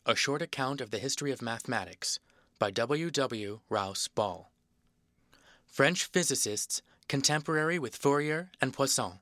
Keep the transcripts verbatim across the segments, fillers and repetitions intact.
A Short Account of the History of Mathematics by W. W. Rouse Ball. French physicists contemporary with Fourier and Poisson.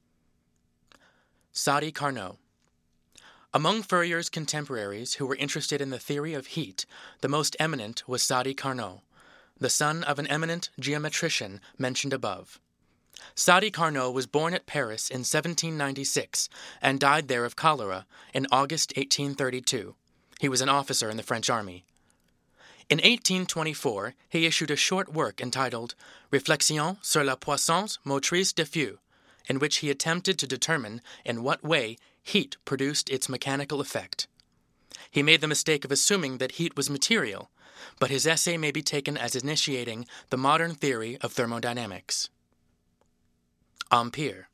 Sadi Carnot. Among Fourier's contemporaries who were interested in the theory of heat, the most eminent was Sadi Carnot, the son of an eminent geometrician mentioned above. Sadi Carnot was born at Paris in seventeen ninety-six and died there of cholera in August eighteen thirty-two. He was an officer in the French army. In eighteen twenty-four, he issued a short work entitled Réflexions sur la puissance motrice des feux, in which he attempted to determine in what way heat produced its mechanical effect. He made the mistake of assuming that heat was material, but his essay may be taken as initiating the modern theory of thermodynamics. Ampère.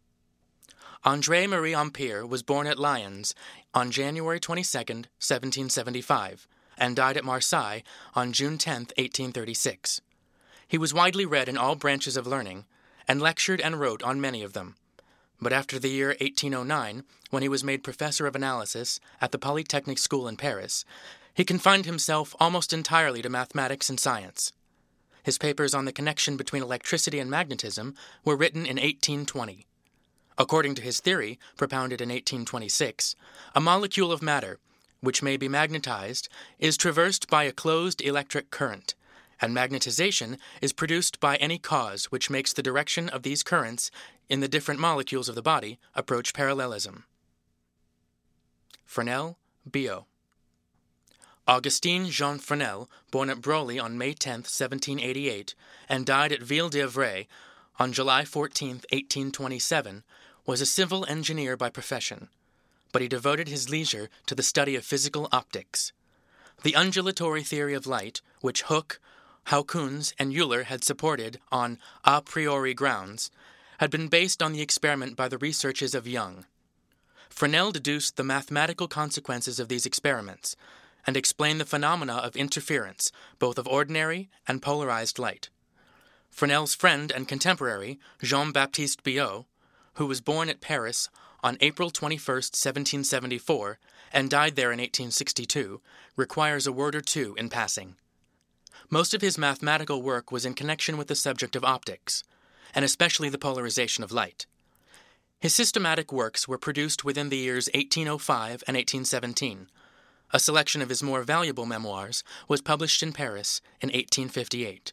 André-Marie Ampère was born at Lyons on January twenty-second, seventeen seventy-five, and died at Marseille on June tenth, eighteen thirty-six. He was widely read in all branches of learning, and lectured and wrote on many of them. But after the year eighteen oh nine, when he was made professor of analysis at the Polytechnic School in Paris, he confined himself almost entirely to mathematics and science. His papers on the connection between electricity and magnetism were written in eighteen twenty. According to his theory, propounded in eighteen twenty-six, a molecule of matter, which may be magnetized, is traversed by a closed electric current, and magnetization is produced by any cause which makes the direction of these currents in the different molecules of the body approach parallelism. Fresnel, Biot. Augustin Jean Fresnel, born at Broglie on May tenth, seventeen eighty-eight, and died at Ville-d'Avray on July fourteenth, eighteen twenty-seven, was a civil engineer by profession, but he devoted his leisure to the study of physical optics. The undulatory theory of light, which Hooke, Hawkins, and Euler had supported on a priori grounds, had been based on the experiment by the researches of Young. Fresnel deduced the mathematical consequences of these experiments, and explained the phenomena of interference, both of ordinary and polarized light. Fresnel's friend and contemporary, Jean-Baptiste Biot, who was born at Paris on April twenty-first, seventeen seventy-four, and died there in eighteen sixty-two, requires a word or two in passing. Most of his mathematical work was in connection with the subject of optics, and especially the polarization of light. His systematic works were produced within the years eighteen oh five and eighteen seventeen. A selection of his more valuable memoirs was published in Paris in eighteen fifty-eight.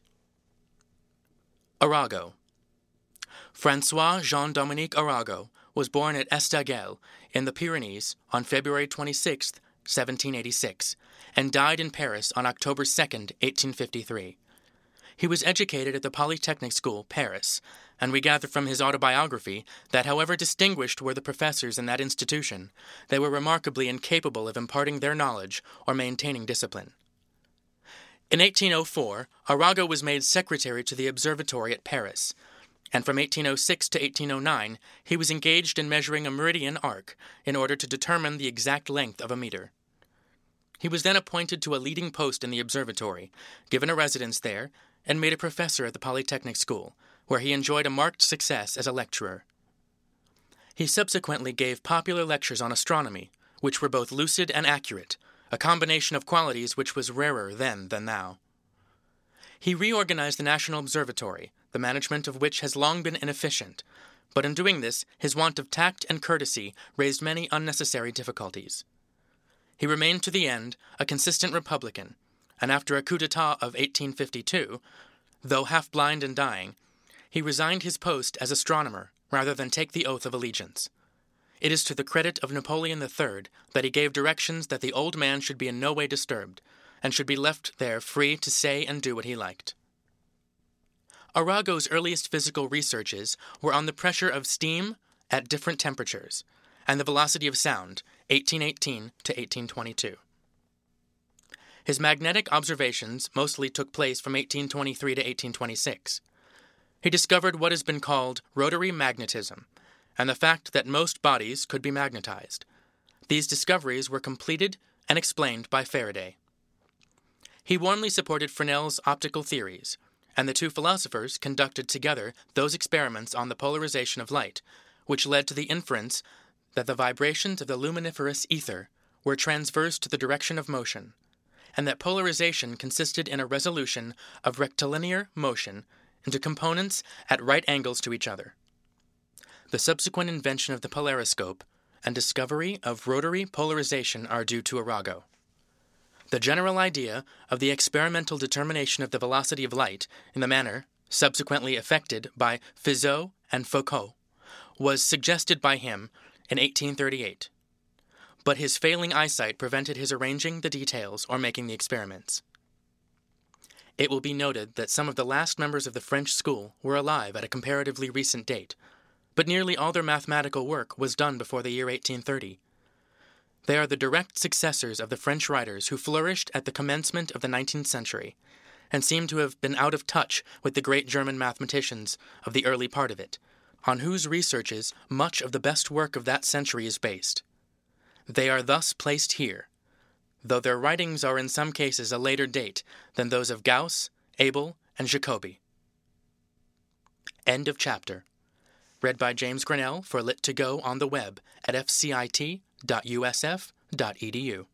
Arago. François Jean-Dominique Arago was born at Estagel in the Pyrenees on February twenty-sixth, seventeen eighty-six, and died in Paris on October second, eighteen fifty-three. He was educated at the Polytechnic School, Paris, and we gather from his autobiography that however distinguished were the professors in that institution, they were remarkably incapable of imparting their knowledge or maintaining discipline. In eighteen oh four, Arago was made secretary to the observatory at Paris, and from eighteen oh six to eighteen oh nine he was engaged in measuring a meridian arc in order to determine the exact length of a meter. He was then appointed to a leading post in the observatory, given a residence there, and made a professor at the Polytechnic School, where he enjoyed a marked success as a lecturer. He subsequently gave popular lectures on astronomy, which were both lucid and accurate, a combination of qualities which was rarer then than now. He reorganized the National Observatory, the management of which has long been inefficient, but in doing this, his want of tact and courtesy raised many unnecessary difficulties. He remained to the end a consistent Republican, and after a coup d'etat of eighteen fifty-two, though half-blind and dying, he resigned his post as astronomer rather than take the oath of allegiance. It is to the credit of Napoleon the Third that he gave directions that the old man should be in no way disturbed, and should be left there free to say and do what he liked. Arago's earliest physical researches were on the pressure of steam at different temperatures, and the velocity of sound, eighteen eighteen to eighteen twenty-two. His magnetic observations mostly took place from eighteen twenty-three to eighteen twenty-six. He discovered what has been called rotary magnetism, and the fact that most bodies could be magnetized. These discoveries were completed and explained by Faraday. He warmly supported Fresnel's optical theories, and the two philosophers conducted together those experiments on the polarization of light, which led to the inference that the vibrations of the luminiferous ether were transverse to the direction of motion, and that polarization consisted in a resolution of rectilinear motion into components at right angles to each other. The subsequent invention of the polariscope and discovery of rotary polarization are due to Arago. The general idea of the experimental determination of the velocity of light in the manner subsequently effected by Fizeau and Foucault was suggested by him in eighteen thirty-eight, but his failing eyesight prevented his arranging the details or making the experiments. It will be noted that some of the last members of the French school were alive at a comparatively recent date, but nearly all their mathematical work was done before the year eighteen thirty. They are the direct successors of the French writers who flourished at the commencement of the nineteenth century, and seem to have been out of touch with the great German mathematicians of the early part of it, on whose researches much of the best work of that century is based. They are thus placed here, though their writings are in some cases a later date than those of Gauss, Abel, and Jacobi. End of chapter. Read by James Grinnell for Lit to Go on the web at f c i t dot u s f dot e d u.